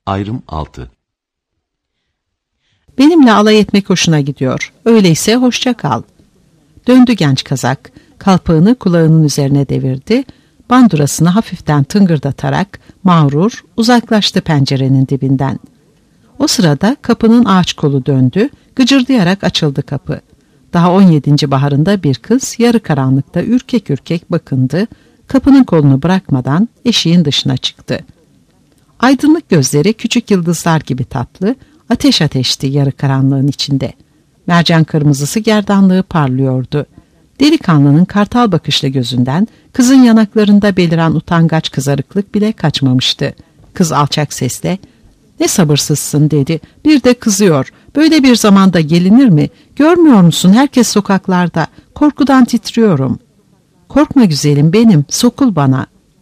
Ayrım 6. Benimle alay etmek hoşuna gidiyor. Öyleyse hoşça kal. Döndü genç kazak. Kalpağını kulağının üzerine devirdi. Bandurasını hafiften tıngırdatarak mağrur uzaklaştı pencerenin dibinden. O sırada kapının ağaç kolu döndü. Gıcırdayarak açıldı kapı. Daha 17. baharında bir kız yarı karanlıkta ürkek ürkek bakındı. Kapının kolunu bırakmadan eşiğin dışına çıktı. Aydınlık gözleri küçük yıldızlar gibi tatlı, ateş ateşti yarı karanlığın içinde. Mercan kırmızısı gerdanlığı parlıyordu. Delikanlının kartal bakışlı gözünden kızın yanaklarında beliren utangaç kızarıklık bile kaçmamıştı. Kız alçak sesle, "Ne sabırsızsın," dedi. "Bir de kızıyor. Böyle bir zamanda gelinir mi? Görmüyor musun, herkes sokaklarda. Korkudan titriyorum." "Korkma güzelim benim, sokul bana."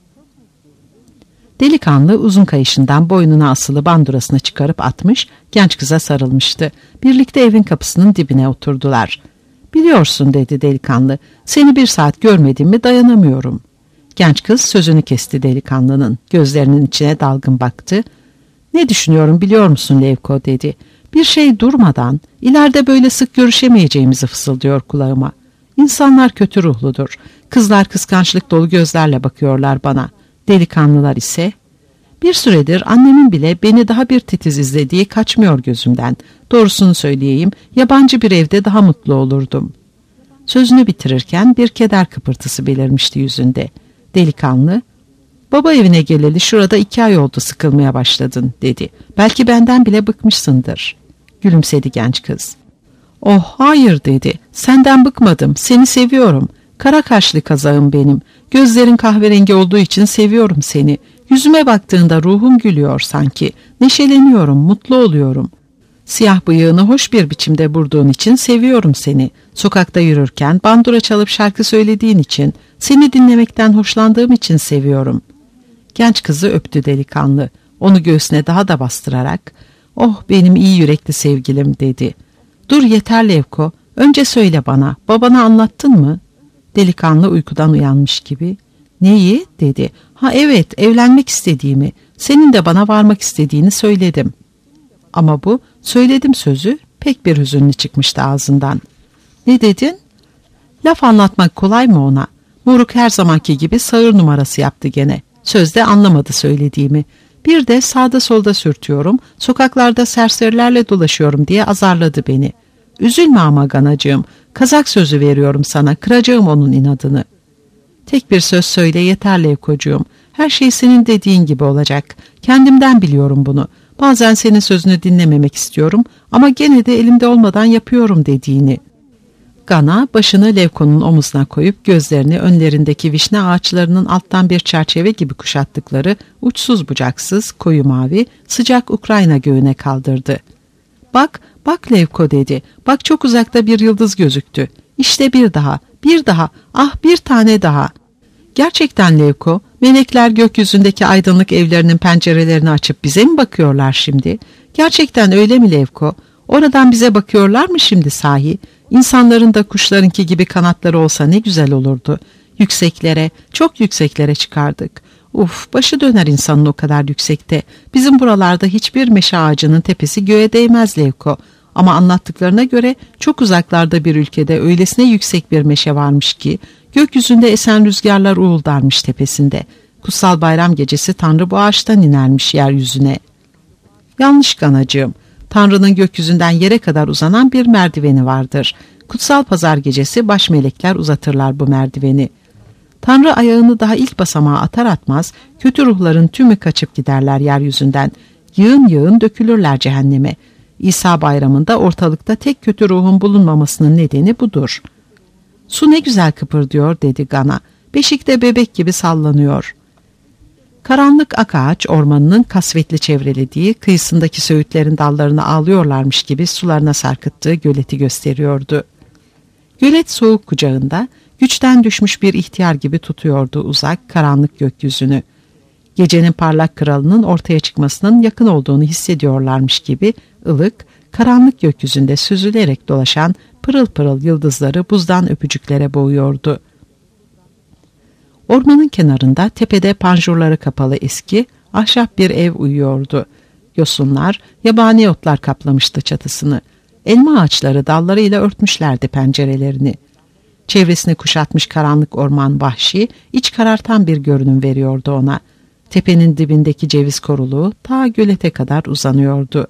Delikanlı uzun kayışından boynuna asılı bandurasını çıkarıp atmış, genç kıza sarılmıştı. Birlikte evin kapısının dibine oturdular. "Biliyorsun," dedi delikanlı, "seni bir saat görmedim mi dayanamıyorum." Genç kız sözünü kesti delikanlının. Gözlerinin içine dalgın baktı. "Ne düşünüyorum biliyor musun Levko," dedi. "Bir şey durmadan, ileride böyle sık görüşemeyeceğimizi fısıldıyor kulağıma. İnsanlar kötü ruhludur. Kızlar kıskançlık dolu gözlerle bakıyorlar bana. Delikanlılar ise... Bir süredir annemin bile beni daha bir titiz izlediği kaçmıyor gözümden. Doğrusunu söyleyeyim, yabancı bir evde daha mutlu olurdum." Sözünü bitirirken bir keder kıpırtısı belirmişti yüzünde. Delikanlı, "Baba evine geleli şurada 2 ay oldu, sıkılmaya başladın," dedi. "Belki benden bile bıkmışsındır." Gülümsedi genç kız. "Oh hayır," dedi. "Senden bıkmadım, seni seviyorum. Kara kaşlı kazağım benim. Gözlerin kahverengi olduğu için seviyorum seni. Yüzüme baktığında ruhum gülüyor sanki. Neşeleniyorum, mutlu oluyorum. Siyah bıyığını hoş bir biçimde burduğun için seviyorum seni. Sokakta yürürken bandura çalıp şarkı söylediğin için, seni dinlemekten hoşlandığım için seviyorum." Genç kızı öptü delikanlı. Onu göğsüne daha da bastırarak, "Oh benim iyi yürekli sevgilim," dedi. "Dur yeter Levko. Önce söyle bana, babana anlattın mı?" Delikanlı uykudan uyanmış gibi, "Neyi?" dedi. "Ha evet, evlenmek istediğimi, senin de bana varmak istediğini söyledim." Ama bu "söyledim" sözü pek bir hüzünlü çıkmıştı ağzından. "Ne dedin?" Laf anlatmak kolay mı ona? Moruk her zamanki gibi sağır numarası yaptı gene. Sözde anlamadı söylediğimi. Bir de sağda solda sürtüyorum, sokaklarda serserilerle dolaşıyorum diye azarladı beni. "Üzülme ama ganacığım, kazak sözü veriyorum sana, kıracağım onun inadını." "Tek bir söz söyle yeter Levkocuğum. Her şey senin dediğin gibi olacak. Kendimden biliyorum bunu. Bazen senin sözünü dinlememek istiyorum ama gene de elimde olmadan yapıyorum dediğini." Gana başını Levko'nun omuzuna koyup gözlerini önlerindeki vişne ağaçlarının alttan bir çerçeve gibi kuşattıkları uçsuz bucaksız koyu mavi sıcak Ukrayna göğüne kaldırdı. "Bak, bak Levko," dedi. "Bak çok uzakta bir yıldız gözüktü. İşte bir daha, bir daha, ah bir tane daha." Gerçekten Levko, melekler gökyüzündeki aydınlık evlerinin pencerelerini açıp bize mi bakıyorlar şimdi? Gerçekten öyle mi Levko? Oradan bize bakıyorlar mı şimdi sahi? İnsanların da kuşlarınki gibi kanatları olsa ne güzel olurdu. Yükseklere, çok yükseklere çıkardık. Uf, başı döner insanın o kadar yüksekte. Bizim buralarda hiçbir meşe ağacının tepesi göğe değmez Levko. Ama anlattıklarına göre çok uzaklarda bir ülkede öylesine yüksek bir meşe varmış ki gökyüzünde esen rüzgarlar uğuldarmış tepesinde. Kutsal bayram gecesi Tanrı bu ağaçtan inermiş yeryüzüne. Yanlış ganacığım. Tanrı'nın gökyüzünden yere kadar uzanan bir merdiveni vardır. Kutsal pazar gecesi baş melekler uzatırlar bu merdiveni. Tanrı ayağını daha ilk basamağa atar atmaz kötü ruhların tümü kaçıp giderler yeryüzünden. Yığın yığın dökülürler cehenneme. İsa bayramında ortalıkta tek kötü ruhun bulunmamasının nedeni budur. "Su ne güzel kıpırdıyor," dedi Gana. "Beşikte bebek gibi sallanıyor." Karanlık Akağaç ormanının kasvetli çevrelediği, kıyısındaki söğütlerin dallarını ağlıyorlarmış gibi sularına sarkıttığı göleti gösteriyordu. Gölet soğuk kucağında, güçten düşmüş bir ihtiyar gibi tutuyordu uzak, karanlık gökyüzünü. Gecenin parlak kralının ortaya çıkmasının yakın olduğunu hissediyorlarmış gibi ılık, karanlık gökyüzünde süzülerek dolaşan pırıl pırıl yıldızları buzdan öpücüklere boğuyordu. Ormanın kenarında tepede panjurları kapalı eski, ahşap bir ev uyuyordu. Yosunlar, yabani otlar kaplamıştı çatısını. Elma ağaçları dallarıyla örtmüşlerdi pencerelerini. Çevresini kuşatmış karanlık orman vahşi, iç karartan bir görünüm veriyordu ona. Tepenin dibindeki ceviz koruluğu ta gölete kadar uzanıyordu.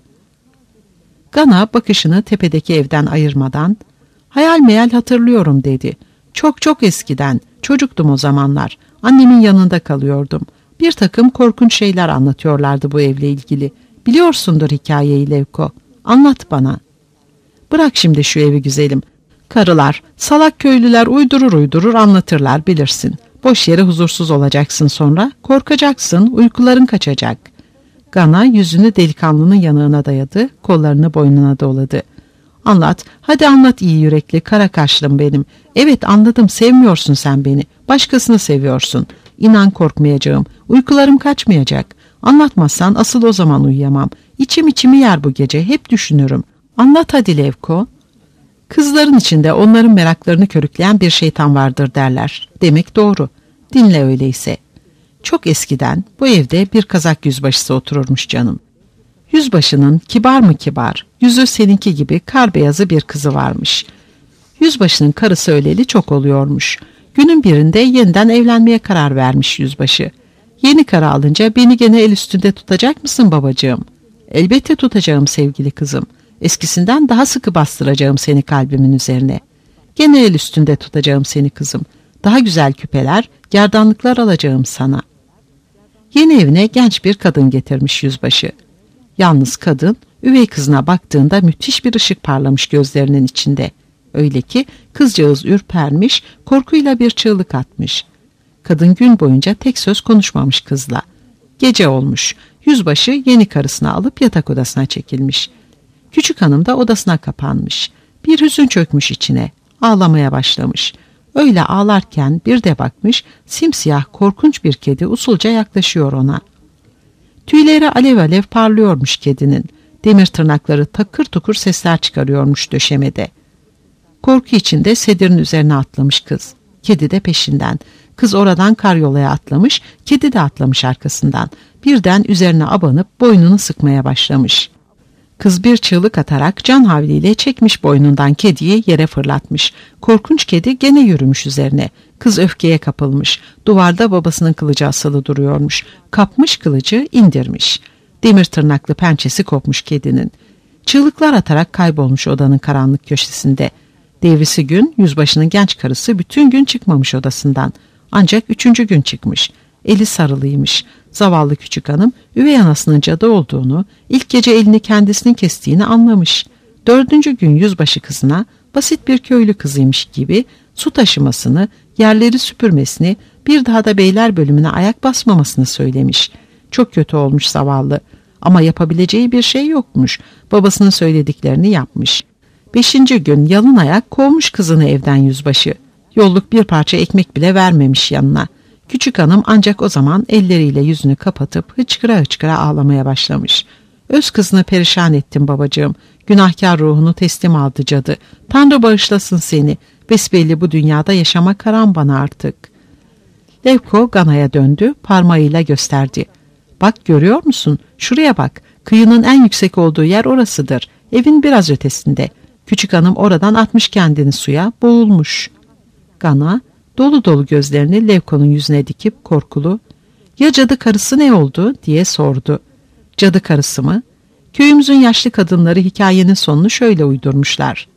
Gana bakışını tepedeki evden ayırmadan, "Hayal meyal hatırlıyorum," dedi. "Çok çok eskiden, çocuktum o zamanlar. Annemin yanında kalıyordum. Bir takım korkunç şeyler anlatıyorlardı bu evle ilgili. Biliyorsundur hikayeyi Levko. Anlat bana." "Bırak şimdi şu evi güzelim. Karılar, salak köylüler uydurur anlatırlar, bilirsin. Boş yere huzursuz olacaksın sonra. Korkacaksın, uykuların kaçacak." Gana yüzünü delikanlının yanağına dayadı, kollarını boynuna doladı. "Anlat, hadi anlat iyi yürekli, kara kaşlım benim. Evet anladım, sevmiyorsun sen beni. Başkasını seviyorsun. İnan korkmayacağım, uykularım kaçmayacak. Anlatmazsan asıl o zaman uyuyamam. İçim içimi yer bu gece, hep düşünürüm. Anlat hadi Levko." "Kızların içinde onların meraklarını körükleyen bir şeytan vardır derler. Demek doğru. Dinle öyleyse. Çok eskiden bu evde bir Kazak yüzbaşısı otururmuş canım. Yüzbaşının kibar mı kibar, yüzü seninki gibi kar beyazı bir kızı varmış. Yüzbaşının karısı öleli çok oluyormuş. Günün birinde yeniden evlenmeye karar vermiş yüzbaşı. Yeni karı alınca beni gene el üstünde tutacak mısın babacığım?" "Elbette tutacağım sevgili kızım. Eskisinden daha sıkı bastıracağım seni kalbimin üzerine. Gene el üstünde tutacağım seni kızım. Daha güzel küpeler, gerdanlıklar alacağım sana." Yeni evine genç bir kadın getirmiş yüzbaşı. Yalnız kadın, üvey kızına baktığında müthiş bir ışık parlamış gözlerinin içinde. Öyle ki kızcağız ürpermiş, korkuyla bir çığlık atmış. Kadın gün boyunca tek söz konuşmamış kızla. Gece olmuş, yüzbaşı yeni karısını alıp yatak odasına çekilmiş. Küçük hanım da odasına kapanmış. Bir hüzün çökmüş içine, ağlamaya başlamış. Öyle ağlarken bir de bakmış, simsiyah korkunç bir kedi usulca yaklaşıyor ona. Tüyleri alev alev parlıyormuş kedinin. Demir tırnakları takır tukur sesler çıkarıyormuş döşemede. Korku içinde sedirin üzerine atlamış kız. Kedi de peşinden. Kız oradan karyolaya atlamış, kedi de atlamış arkasından. Birden üzerine abanıp boynunu sıkmaya başlamış. Kız bir çığlık atarak can havliyle çekmiş boynundan kediyi yere fırlatmış. Korkunç kedi gene yürümüş üzerine. Kız öfkeye kapılmış. Duvarda babasının kılıcı asılı duruyormuş. Kapmış kılıcı, indirmiş. Demir tırnaklı pençesi kopmuş kedinin. Çığlıklar atarak kaybolmuş odanın karanlık köşesinde. Devrisi gün yüzbaşının genç karısı bütün gün çıkmamış odasından. Ancak 3. gün çıkmış. Eli sarılıymış. Zavallı küçük hanım üvey anasının cadı olduğunu, ilk gece elini kendisinin kestiğini anlamış. 4. gün yüzbaşı kızına basit bir köylü kızıymış gibi su taşımasını, yerleri süpürmesini, bir daha da beyler bölümüne ayak basmamasını söylemiş. Çok kötü olmuş zavallı ama yapabileceği bir şey yokmuş. Babasının söylediklerini yapmış. 5. gün yalın ayak kovmuş kızını evden yüzbaşı. Yolluk bir parça ekmek bile vermemiş yanına. Küçük hanım ancak o zaman elleriyle yüzünü kapatıp hıçkıra hıçkıra ağlamaya başlamış. "Öz kızını perişan ettim babacığım. Günahkar ruhunu teslim aldı cadı. Tanrı bağışlasın seni. Besbelli bu dünyada yaşamak haram bana artık." Levko Gana'ya döndü, parmağıyla gösterdi. "Bak görüyor musun? Şuraya bak. Kıyının en yüksek olduğu yer orasıdır. Evin biraz ötesinde. Küçük hanım oradan atmış kendini suya, boğulmuş." Gana dolu dolu gözlerini Levko'nun yüzüne dikip korkulu, "Ya cadı karısı ne oldu?" diye sordu. "Cadı karısı mı? Köyümüzün yaşlı kadınları hikayenin sonunu şöyle uydurmuşlar.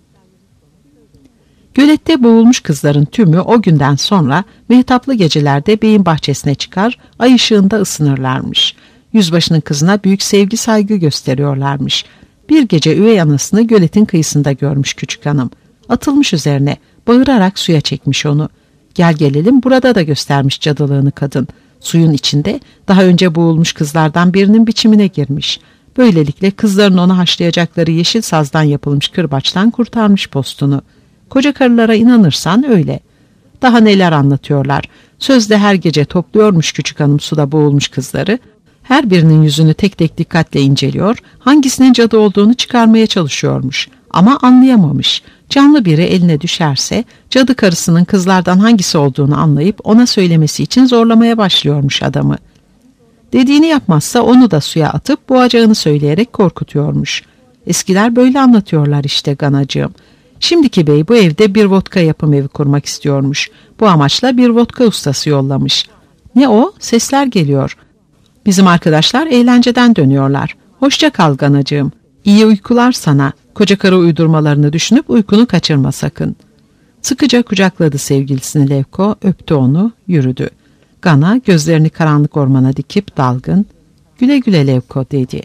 Gölette boğulmuş kızların tümü o günden sonra mehtaplı gecelerde beyin bahçesine çıkar, ay ışığında ısınırlarmış. Yüzbaşının kızına büyük sevgi saygı gösteriyorlarmış. Bir gece üvey anasını göletin kıyısında görmüş küçük hanım. Atılmış üzerine, bağırarak suya çekmiş onu. Gel gelelim burada da göstermiş cadılığını kadın. Suyun içinde daha önce boğulmuş kızlardan birinin biçimine girmiş. Böylelikle kızların onu haşlayacakları yeşil sazdan yapılmış kırbaçtan kurtarmış postunu. Koca karılara inanırsan öyle. Daha neler anlatıyorlar. Sözde her gece topluyormuş küçük hanım suda boğulmuş kızları. Her birinin yüzünü tek tek dikkatle inceliyor, hangisinin cadı olduğunu çıkarmaya çalışıyormuş. Ama anlayamamış. Canlı biri eline düşerse cadı karısının kızlardan hangisi olduğunu anlayıp ona söylemesi için zorlamaya başlıyormuş adamı. Dediğini yapmazsa onu da suya atıp boğacağını söyleyerek korkutuyormuş. Eskiler böyle anlatıyorlar işte Ganacığım. Şimdiki bey bu evde bir vodka yapım evi kurmak istiyormuş. Bu amaçla bir vodka ustası yollamış. Ne o? Sesler geliyor. Bizim arkadaşlar eğlenceden dönüyorlar. Hoşça kal Ganacığım. İyi uykular sana. Koca karı uydurmalarını düşünüp uykunu kaçırma sakın. Sıkıca kucakladı sevgilisini Levko, öptü onu, yürüdü. Gana gözlerini karanlık ormana dikip dalgın, güle güle Levko dedi.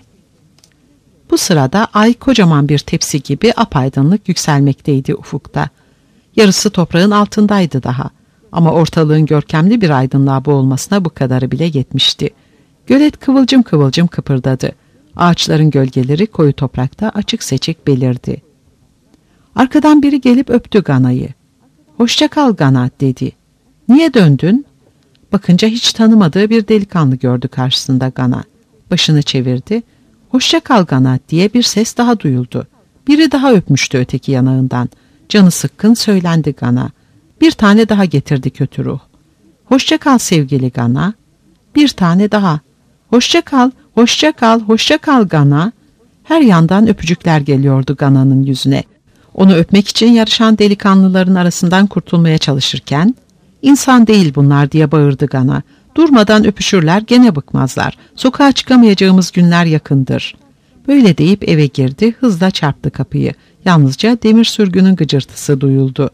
Bu sırada ay kocaman bir tepsi gibi apaydınlık yükselmekteydi ufukta. Yarısı toprağın altındaydı daha. Ama ortalığın görkemli bir aydınlığa boğulmasına bu kadarı bile yetmişti. Gölet kıvılcım kıvılcım kıpırdadı. Ağaçların gölgeleri koyu toprakta açık seçik belirdi. Arkadan biri gelip öptü Gana'yı. "Hoşça kal Gana" dedi. "Niye döndün?" Bakınca hiç tanımadığı bir delikanlı gördü karşısında Gana. Başını çevirdi. "Hoşça kal Gana" diye bir ses daha duyuldu. Biri daha öpmüştü öteki yanağından. Canı sıkkın söylendi Gana. Bir tane daha getirdi kötü ruh. "Hoşça kal sevgili Gana." Bir tane daha. "Hoşça kal, hoşça kal, hoşça kal Gana." Her yandan öpücükler geliyordu Gana'nın yüzüne. Onu öpmek için yarışan delikanlıların arasından kurtulmaya çalışırken, "İnsan değil bunlar" diye bağırdı Gana. "Durmadan öpüşürler, gene bıkmazlar. Sokağa çıkamayacağımız günler yakındır." Böyle deyip eve girdi, hızla çarptı kapıyı. Yalnızca demir sürgünün gıcırtısı duyuldu.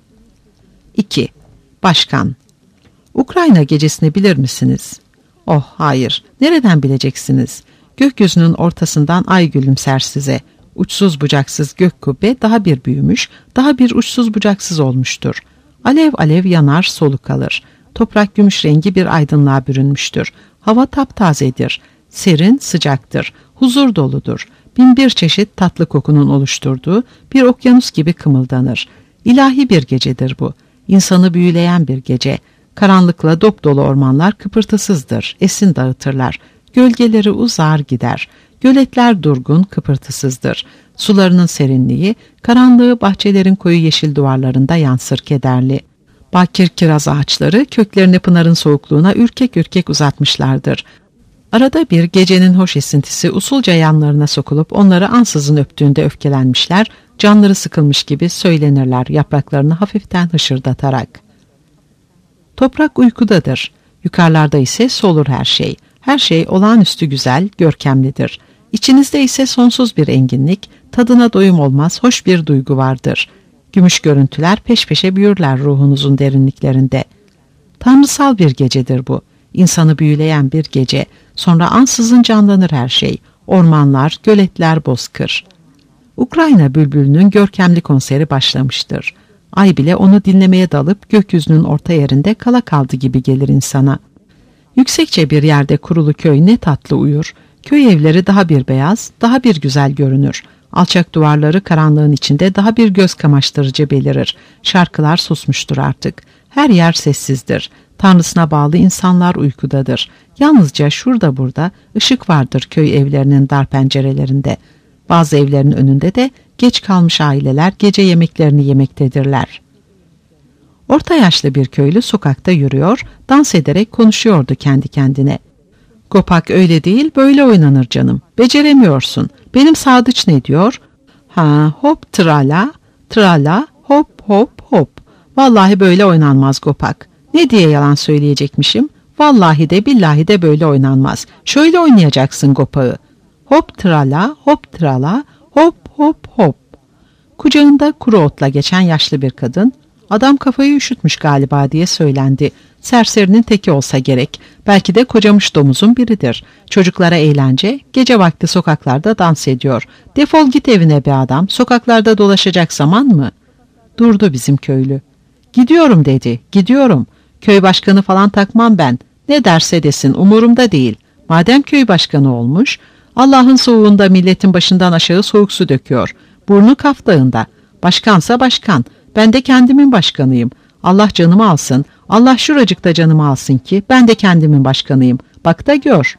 2. Başkan. Ukrayna gecesini bilir misiniz? Oh hayır, nereden bileceksiniz? Gökyüzünün ortasından ay gülümser size. Uçsuz bucaksız gök kubbe daha bir büyümüş, daha bir uçsuz bucaksız olmuştur. Alev alev yanar, soluk kalır. Toprak gümüş rengi bir aydınlığa bürünmüştür. Hava taptazedir. Serin, sıcaktır. Huzur doludur. Binbir çeşit tatlı kokunun oluşturduğu bir okyanus gibi kımıldanır. İlahi bir gecedir bu. İnsanı büyüleyen bir gece. Karanlıkla dop dolu ormanlar kıpırtısızdır. Esin dağıtırlar. Gölgeleri uzar gider. Göletler durgun, kıpırtısızdır. Sularının serinliği, karanlığı bahçelerin koyu yeşil duvarlarında yansır kederli. Bakir kiraz ağaçları köklerini pınarın soğukluğuna ürkek ürkek uzatmışlardır. Arada bir gecenin hoş esintisi usulca yanlarına sokulup onları ansızın öptüğünde öfkelenmişler, canları sıkılmış gibi söylenirler yapraklarını hafiften hışırdatarak. Toprak uykudadır. Yukarılarda ise solur her şey. Her şey olağanüstü güzel, görkemlidir. İçinizde ise sonsuz bir enginlik, tadına doyum olmaz hoş bir duygu vardır. Gümüş görüntüler peş peşe büyürler ruhunuzun derinliklerinde. Tanrısal bir gecedir bu. İnsanı büyüleyen bir gece. Sonra ansızın canlanır her şey. Ormanlar, göletler bozkır. Ukrayna bülbülünün görkemli konseri başlamıştır. Ay bile onu dinlemeye dalıp gökyüzünün orta yerinde kala kaldı gibi gelir insana. Yüksekçe bir yerde kurulu köy ne tatlı uyur. Köy evleri daha bir beyaz, daha bir güzel görünür. Alçak duvarları karanlığın içinde daha bir göz kamaştırıcı belirir. Şarkılar susmuştur artık. Her yer sessizdir. Tanrısına bağlı insanlar uykudadır. Yalnızca şurada burada ışık vardır köy evlerinin dar pencerelerinde. Bazı evlerin önünde de geç kalmış aileler gece yemeklerini yemektedirler. Orta yaşlı bir köylü sokakta yürüyor, dans ederek konuşuyordu kendi kendine. "Gopak öyle değil, böyle oynanır canım. Beceremiyorsun. Benim Sadıç ne diyor? Ha, hop trala, trala, hop hop hop. Vallahi böyle oynanmaz Gopak. Ne diye yalan söyleyecekmişim? Vallahi de billahi de böyle oynanmaz. Şöyle oynayacaksın Gopak'ı. Hop trala, hop trala, hop hop hop." Kucağında kuru otla geçen yaşlı bir kadın, "Adam kafayı üşütmüş galiba" diye söylendi. Serserinin teki olsa gerek. Belki de kocamış domuzun biridir. Çocuklara eğlence, gece vakti sokaklarda dans ediyor. Defol git evine be adam, sokaklarda dolaşacak zaman mı? Durdu bizim köylü. "Gidiyorum" dedi, "gidiyorum. Köy başkanı falan takmam ben. Ne derse desin umurumda değil. Madem köy başkanı olmuş, Allah'ın soğuğunda milletin başından aşağı soğuk su döküyor. Burnu Kaf Dağı'nda. Başkansa başkan. Ben de kendimin başkanıyım. Allah canımı alsın. Allah şuracıkta canımı alsın ki ben de kendimin başkanıyım. Bak da gör."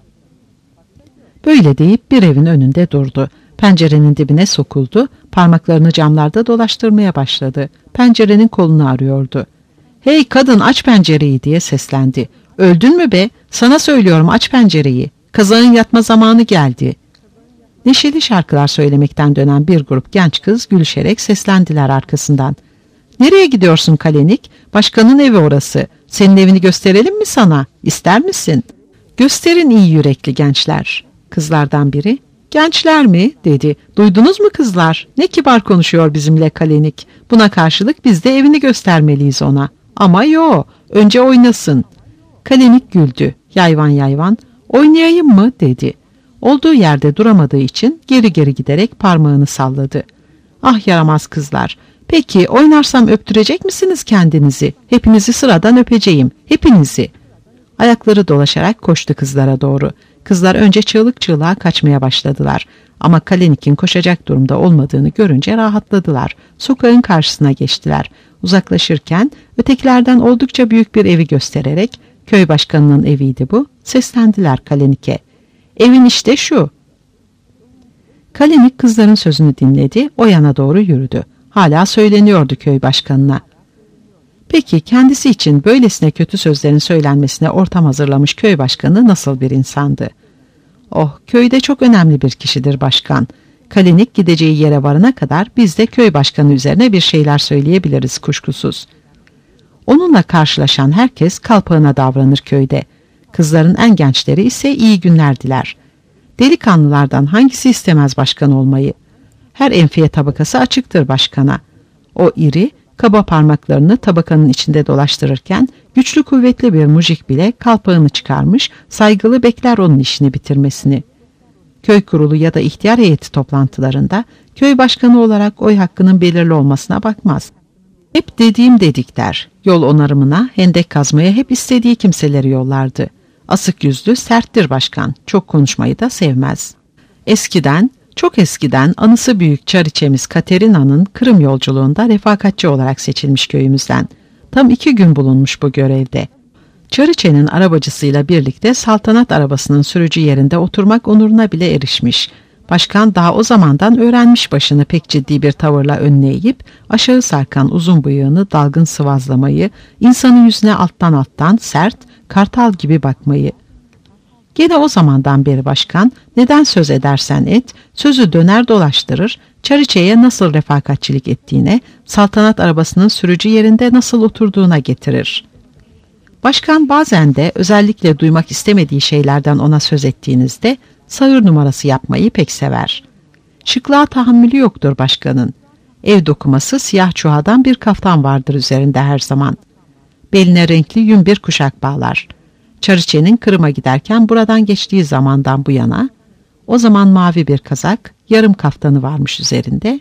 Böyle deyip bir evin önünde durdu. Pencerenin dibine sokuldu. Parmaklarını camlarda dolaştırmaya başladı. Pencerenin kolunu arıyordu. "Hey kadın, aç pencereyi" diye seslendi. Öldün mü be? Sana söylüyorum, aç pencereyi. Kazağın yatma zamanı geldi. Neşeli şarkılar söylemekten dönen bir grup genç kız gülüşerek seslendiler arkasından. Nereye gidiyorsun Kalenik? Başkanın evi orası. Senin evini gösterelim mi sana? İster misin? Gösterin iyi yürekli gençler. Kızlardan biri, gençler mi? Dedi. Duydunuz mu kızlar? Ne kibar konuşuyor bizimle Kalenik. Buna karşılık biz de evini göstermeliyiz ona. Ama yo, önce oynasın. Kalenik güldü. Yayvan yayvan. Oynayayım mı? Dedi. Olduğu yerde duramadığı için geri geri giderek parmağını salladı. Ah yaramaz kızlar. Peki oynarsam öptürecek misiniz kendinizi? Hepinizi sıradan öpeceğim. Hepinizi. Ayakları dolaşarak koştu kızlara doğru. Kızlar önce çığlık çığlığa kaçmaya başladılar. Ama Kalenik'in koşacak durumda olmadığını görünce rahatladılar. Sokağın karşısına geçtiler. Uzaklaşırken ötekilerden oldukça büyük bir evi göstererek, köy başkanının eviydi bu, seslendiler Kalenik'e. Evin işte şu. Kalenik kızların sözünü dinledi, o yana doğru yürüdü. Hala söyleniyordu köy başkanına. Peki kendisi için böylesine kötü sözlerin söylenmesine ortam hazırlamış köy başkanı nasıl bir insandı? Oh, köyde çok önemli bir kişidir başkan. Kalenik gideceği yere varana kadar biz de köy başkanı üzerine bir şeyler söyleyebiliriz kuşkusuz. Onunla karşılaşan herkes kalpağına davranır köyde. Kızların en gençleri ise iyi günler diler. Delikanlılardan hangisi istemez başkan olmayı? Her enfiye tabakası açıktır başkana. O iri, kaba parmaklarını tabakanın içinde dolaştırırken güçlü kuvvetli bir mujik bile kalpağını çıkarmış, saygılı bekler onun işini bitirmesini. Köy kurulu ya da ihtiyar heyeti toplantılarında köy başkanı olarak oy hakkının belirli olmasına bakmaz. Hep dediğim dedik der. Yol onarımına, hendek kazmaya hep istediği kimseleri yollardı. Asık yüzlü, serttir başkan. Çok konuşmayı da sevmez. Eskiden, çok eskiden anısı büyük çariçemiz Katerina'nın Kırım yolculuğunda refakatçi olarak seçilmiş köyümüzden. Tam 2 gün bulunmuş bu görevde. Çariçe'nin arabacısıyla birlikte saltanat arabasının sürücü yerinde oturmak onuruna bile erişmiş. Başkan daha o zamandan öğrenmiş başını pek ciddi bir tavırla önüne eğip aşağı sarkan uzun bıyığını dalgın sıvazlamayı, insanın yüzüne alttan sert, kartal gibi bakmayı. Gene o zamandan beri başkan neden söz edersen et, sözü döner dolaştırır, Çariçe'ye nasıl refakatçilik ettiğine, saltanat arabasının sürücü yerinde nasıl oturduğuna getirir. Başkan bazen de özellikle duymak istemediği şeylerden ona söz ettiğinizde sağır numarası yapmayı pek sever. Şıklığa tahammülü yoktur başkanın. Ev dokuması siyah çuhadan bir kaftan vardır üzerinde her zaman. Beline renkli yün bir kuşak bağlar. Çariçe'nin Kırım'a giderken buradan geçtiği zamandan bu yana, o zaman mavi bir kazak, yarım kaftanı varmış üzerinde.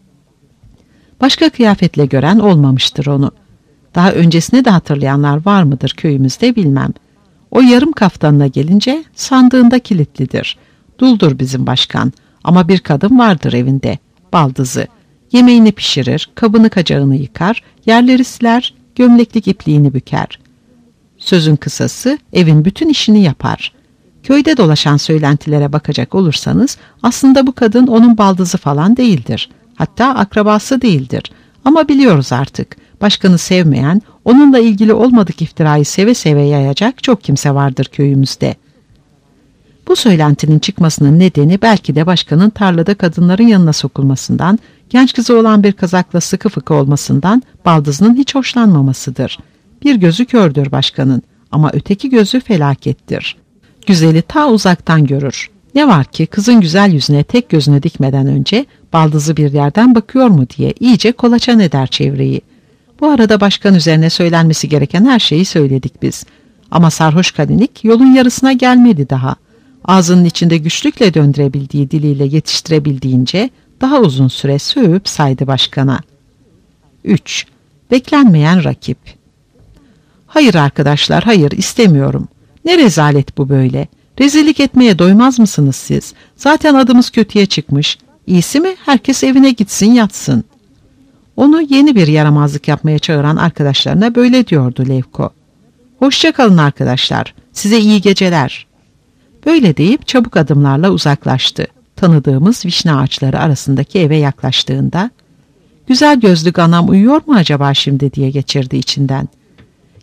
Başka kıyafetle gören olmamıştır onu. Daha öncesini de hatırlayanlar var mıdır köyümüzde bilmem. O yarım kaftanına gelince sandığında kilitlidir. Duldur bizim başkan ama bir kadın vardır evinde, baldızı. Yemeğini pişirir, kabını kacağını yıkar, yerleri siler, gömleklik ipliğini büker. Sözün kısası evin bütün işini yapar. Köyde dolaşan söylentilere bakacak olursanız aslında bu kadın onun baldızı falan değildir. Hatta akrabası değildir. Ama biliyoruz artık başkanı sevmeyen, onunla ilgili olmadık iftirayı seve seve yayacak çok kimse vardır köyümüzde. Bu söylentinin çıkmasının nedeni belki de başkanın tarlada kadınların yanına sokulmasından, genç kızı olan bir kazakla sıkı fıkı olmasından baldızının hiç hoşlanmamasıdır. Bir gözü kördür başkanın ama öteki gözü felakettir. Güzeli ta uzaktan görür. Ne var ki kızın güzel yüzüne tek gözünü dikmeden önce baldızı bir yerden bakıyor mu diye iyice kolaçan eder çevreyi. Bu arada başkan üzerine söylenmesi gereken her şeyi söyledik biz. Ama sarhoş Kalenik yolun yarısına gelmedi daha. Ağzının içinde güçlükle döndürebildiği diliyle yetiştirebildiğince daha uzun süre sövüp saydı başkana. 3. Beklenmeyen rakip. Hayır arkadaşlar, hayır istemiyorum. Ne rezalet bu böyle. Rezillik etmeye doymaz mısınız siz? Zaten adımız kötüye çıkmış. İyisi mi herkes evine gitsin yatsın. Onu yeni bir yaramazlık yapmaya çağıran arkadaşlarına böyle diyordu Levko. Hoşça kalın arkadaşlar, size iyi geceler. Böyle deyip çabuk adımlarla uzaklaştı. Tanıdığımız vişne ağaçları arasındaki eve yaklaştığında, güzel gözlü anam uyuyor mu acaba şimdi diye geçirdi içinden.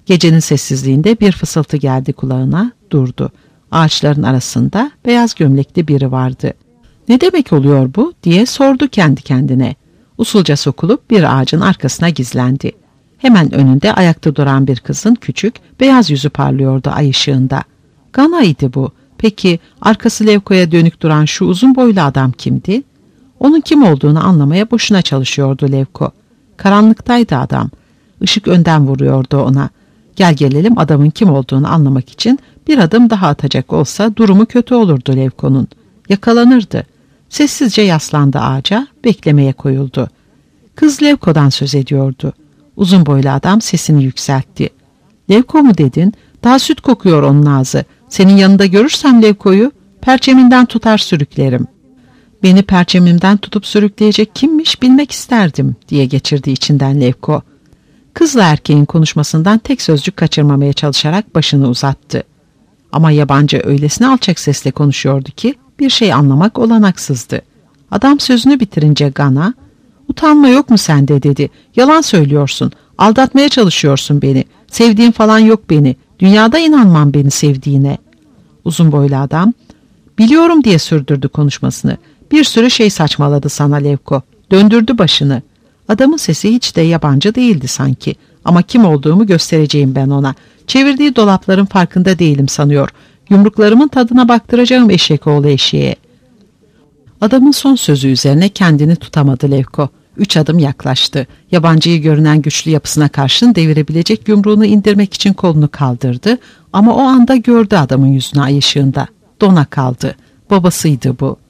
Gecenin sessizliğinde bir fısıltı geldi kulağına, durdu. Ağaçların arasında beyaz gömlekli biri vardı. "Ne demek oluyor bu?" diye sordu kendi kendine. Usulca sokulup bir ağacın arkasına gizlendi. Hemen önünde ayakta duran bir kızın küçük, beyaz yüzü parlıyordu ay ışığında. Gana'ydı bu. Peki arkası Levko'ya dönük duran şu uzun boylu adam kimdi? Onun kim olduğunu anlamaya boşuna çalışıyordu Levko. Karanlıktaydı adam. Işık önden vuruyordu ona. Gel gelelim adamın kim olduğunu anlamak için bir adım daha atacak olsa durumu kötü olurdu Levko'nun. Yakalanırdı. Sessizce yaslandı ağaca, beklemeye koyuldu. Kız Levko'dan söz ediyordu. Uzun boylu adam sesini yükseltti. "Levko mu dedin? Daha süt kokuyor onun ağzı. Senin yanında görürsem Levko'yu perçeminden tutar sürüklerim." "Beni perçemimden tutup sürükleyecek kimmiş bilmek isterdim," diye geçirdi içinden Levko. Kızla erkeğin konuşmasından tek sözcük kaçırmamaya çalışarak başını uzattı. Ama yabancı öylesine alçak sesle konuşuyordu ki bir şey anlamak olanaksızdı. Adam sözünü bitirince Gana, "Utanma yok mu sende?" dedi. "Yalan söylüyorsun. Aldatmaya çalışıyorsun beni. Sevdiğin falan yok beni. Dünyada inanmam beni sevdiğine." Uzun boylu adam, "Biliyorum," diye sürdürdü konuşmasını. "Bir sürü şey saçmaladı sana Levko. Döndürdü başını." Adamın sesi hiç de yabancı değildi sanki. "Ama kim olduğumu göstereceğim ben ona. Çevirdiği dolapların farkında değilim sanıyor. Yumruklarımın tadına baktıracağım eşek oğlu eşeğe." Adamın son sözü üzerine kendini tutamadı Levko. 3 adım yaklaştı. Yabancıyı görünen güçlü yapısına karşın devirebilecek yumruğunu indirmek için kolunu kaldırdı. Ama o anda gördü adamın yüzünü ay ışığında. Dona kaldı. Babasıydı bu.